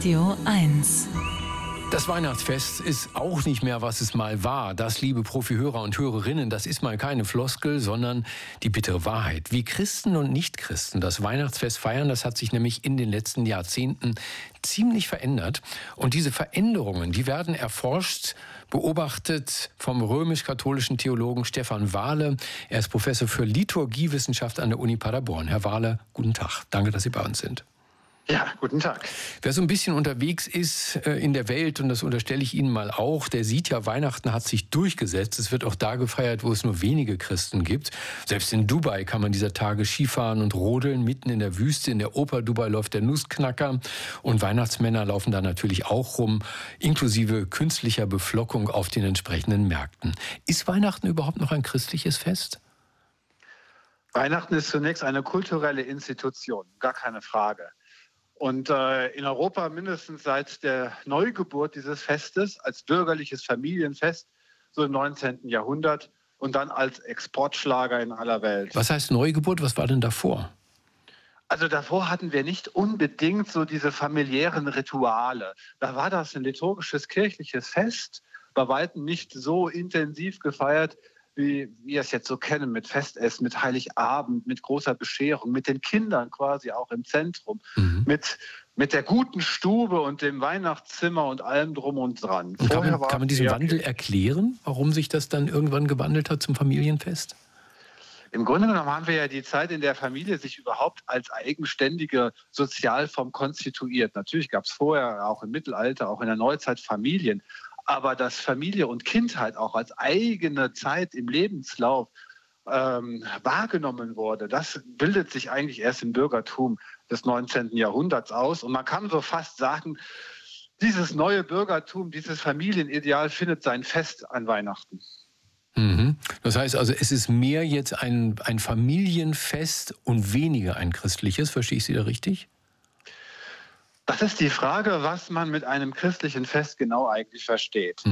Radio 1. Das Weihnachtsfest ist auch nicht mehr, was es mal war. Das, liebe Profi-Hörer und Hörerinnen, das ist mal keine Floskel, sondern die bittere Wahrheit. Wie Christen und Nichtchristen das Weihnachtsfest feiern, das hat sich nämlich in den letzten Jahrzehnten ziemlich verändert. Und diese Veränderungen, die werden erforscht, beobachtet vom römisch-katholischen Theologen Stefan Wahle. Er ist Professor für Liturgiewissenschaft an der Uni Paderborn. Herr Wahle, guten Tag. Danke, dass Sie bei uns sind. Ja, guten Tag. Wer so ein bisschen unterwegs ist in der Welt, und das unterstelle ich Ihnen mal auch, der sieht ja, Weihnachten hat sich durchgesetzt. Es wird auch da gefeiert, wo es nur wenige Christen gibt. Selbst in Dubai kann man dieser Tage Skifahren und rodeln, mitten in der Wüste. In der Oper Dubai läuft der Nussknacker und Weihnachtsmänner laufen da natürlich auch rum, inklusive künstlicher Beflockung auf den entsprechenden Märkten. Ist Weihnachten überhaupt noch ein christliches Fest? Weihnachten ist zunächst eine kulturelle Institution, gar keine Frage. Und in Europa mindestens seit der Neugeburt dieses Festes als bürgerliches Familienfest, so im 19. Jahrhundert und dann als Exportschlager in aller Welt. Was heißt Neugeburt? Was war denn davor? Also davor hatten wir nicht unbedingt so diese familiären Rituale. Da war das ein liturgisches kirchliches Fest, bei weitem nicht so intensiv gefeiert, wie wir es jetzt so kennen, mit Festessen, mit Heiligabend, mit großer Bescherung, mit den Kindern quasi auch im Zentrum, mit der guten Stube und dem Weihnachtszimmer und allem drum und dran. Und kann man diesen Wandel erklären, warum sich das dann irgendwann gewandelt hat zum Familienfest? Im Grunde genommen haben wir ja die Zeit, in der Familie sich überhaupt als eigenständige Sozialform konstituiert. Natürlich gab es vorher, auch im Mittelalter, auch in der Neuzeit Familien. Aber dass Familie und Kindheit auch als eigene Zeit im Lebenslauf wahrgenommen wurde, das bildet sich eigentlich erst im Bürgertum des 19. Jahrhunderts aus. Und man kann so fast sagen, dieses neue Bürgertum, dieses Familienideal findet sein Fest an Weihnachten. Mhm. Das heißt also, es ist mehr jetzt ein Familienfest und weniger ein christliches. Verstehe ich Sie da richtig? Das ist die Frage, was man mit einem christlichen Fest genau eigentlich versteht.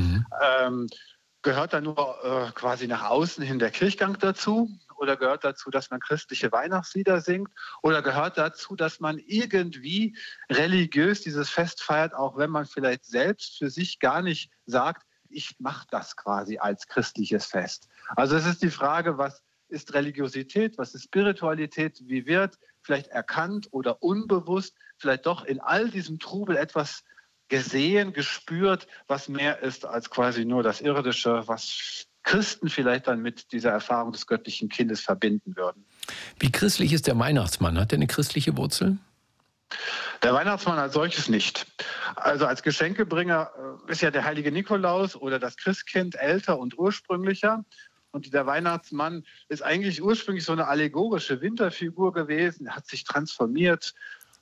Gehört da nur quasi nach außen hin der Kirchgang dazu? Oder gehört dazu, dass man christliche Weihnachtslieder singt? Oder gehört dazu, dass man irgendwie religiös dieses Fest feiert, auch wenn man vielleicht selbst für sich gar nicht sagt, ich mache das quasi als christliches Fest? Also es ist die Frage, was ist Religiosität, was ist Spiritualität, wie wird vielleicht erkannt oder unbewusst vielleicht doch in all diesem Trubel etwas gesehen, gespürt, was mehr ist als quasi nur das Irdische, was Christen vielleicht dann mit dieser Erfahrung des göttlichen Kindes verbinden würden. Wie christlich ist der Weihnachtsmann? Hat er eine christliche Wurzel? Der Weihnachtsmann als solches nicht. Also als Geschenkebringer ist ja der heilige Nikolaus oder das Christkind älter und ursprünglicher. Und der Weihnachtsmann ist eigentlich ursprünglich so eine allegorische Winterfigur gewesen. Er hat sich transformiert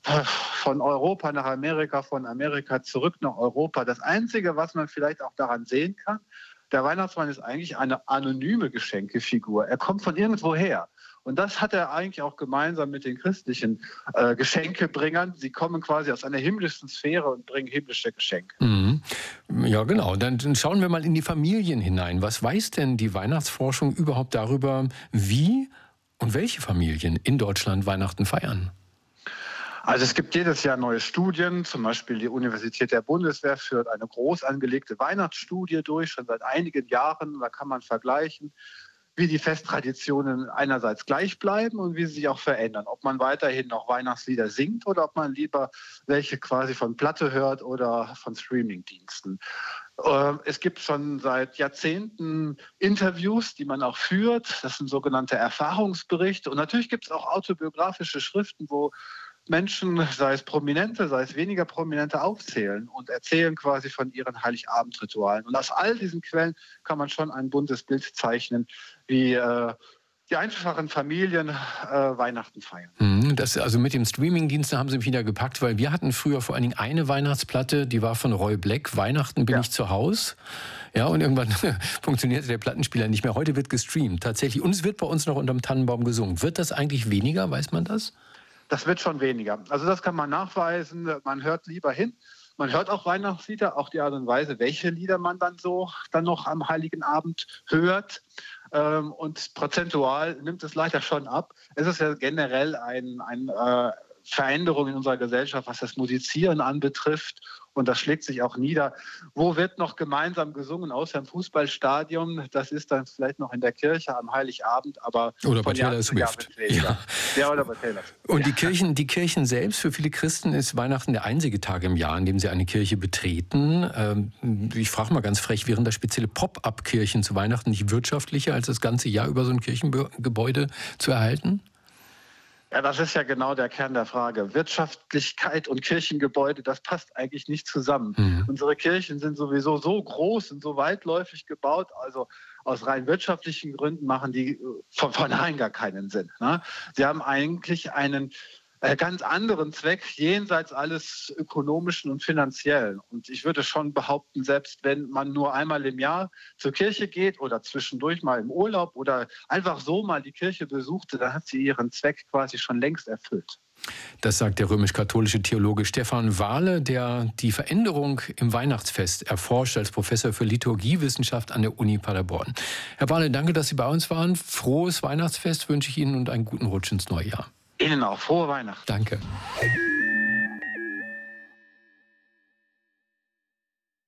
von Europa nach Amerika, von Amerika zurück nach Europa. Das Einzige, was man vielleicht auch daran sehen kann, der Weihnachtsmann ist eigentlich eine anonyme Geschenkefigur. Er kommt von irgendwoher. Und das hat er eigentlich auch gemeinsam mit den christlichen Geschenkebringern. Sie kommen quasi aus einer himmlischen Sphäre und bringen himmlische Geschenke. Mhm. Ja, genau. Dann schauen wir mal in die Familien hinein. Was weiß denn die Weihnachtsforschung überhaupt darüber, wie und welche Familien in Deutschland Weihnachten feiern? Also es gibt jedes Jahr neue Studien, zum Beispiel die Universität der Bundeswehr führt eine groß angelegte Weihnachtsstudie durch, schon seit einigen Jahren. Da kann man vergleichen, wie die Festtraditionen einerseits gleich bleiben und wie sie sich auch verändern. Ob man weiterhin noch Weihnachtslieder singt oder ob man lieber welche quasi von Platte hört oder von Streamingdiensten. Es gibt schon seit Jahrzehnten Interviews, die man auch führt. Das sind sogenannte Erfahrungsberichte. Und natürlich gibt es auch autobiografische Schriften, wo Menschen, sei es Prominente, sei es weniger Prominente, aufzählen und erzählen quasi von ihren Heiligabendritualen. Und aus all diesen Quellen kann man schon ein buntes Bild zeichnen, wie die einfachen Familien Weihnachten feiern. Das, also mit dem Streamingdienst haben sie mich wieder gepackt, weil wir hatten früher vor allen Dingen eine Weihnachtsplatte, die war von Roy Black, Weihnachten bin ich zu Haus. Ja, und irgendwann funktionierte der Plattenspieler nicht mehr. Heute wird gestreamt, tatsächlich. Und es wird bei uns noch unterm Tannenbaum gesungen. Wird das eigentlich weniger, weiß man das? Das wird schon weniger. Also das kann man nachweisen. Man hört lieber hin. Man hört auch Weihnachtslieder, auch die Art und Weise, welche Lieder man dann noch am Heiligen Abend hört. Und prozentual nimmt es leider schon ab. Es ist ja generell ein Veränderungen in unserer Gesellschaft, was das Musizieren anbetrifft. Und das schlägt sich auch nieder. Wo wird noch gemeinsam gesungen, außer im Fußballstadion? Das ist dann vielleicht noch in der Kirche am Heiligabend, aber oder bei Taylor Swift. Ja, oder bei Taylor Swift. Und die Kirchen selbst, für viele Christen ist Weihnachten der einzige Tag im Jahr, an dem sie eine Kirche betreten. Ich frage mal ganz frech, wären da spezielle Pop-up-Kirchen zu Weihnachten nicht wirtschaftlicher, als das ganze Jahr über so ein Kirchengebäude zu erhalten? Ja, das ist ja genau der Kern der Frage. Wirtschaftlichkeit und Kirchengebäude, das passt eigentlich nicht zusammen. Unsere Kirchen sind sowieso so groß und so weitläufig gebaut, also aus rein wirtschaftlichen Gründen machen die von vornherein gar keinen Sinn. Ne? Sie haben eigentlich einen ganz anderen Zweck, jenseits alles Ökonomischen und Finanziellen. Und ich würde schon behaupten, selbst wenn man nur einmal im Jahr zur Kirche geht oder zwischendurch mal im Urlaub oder einfach so mal die Kirche besuchte, dann hat sie ihren Zweck quasi schon längst erfüllt. Das sagt der römisch-katholische Theologe Stefan Wahle, der die Veränderung im Weihnachtsfest erforscht als Professor für Liturgiewissenschaft an der Uni Paderborn. Herr Wahle, danke, dass Sie bei uns waren. Frohes Weihnachtsfest wünsche ich Ihnen und einen guten Rutsch ins neue Jahr. Ihnen auch. Frohe Weihnachten. Danke.